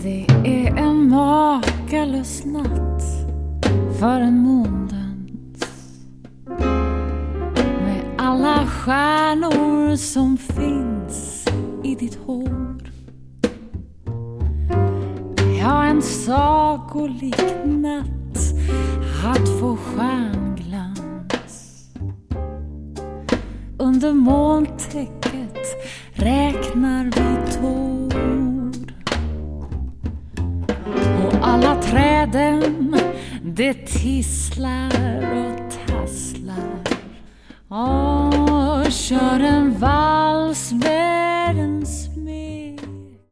Det är en makalös natt för en måndans, med alla stjärnor som finns i ditt hår. Ja, en sagolik natt att få stjärnglans. Under molntäcket räknar vi tår, och alla träden det tisslar och tasslar och kör en vals med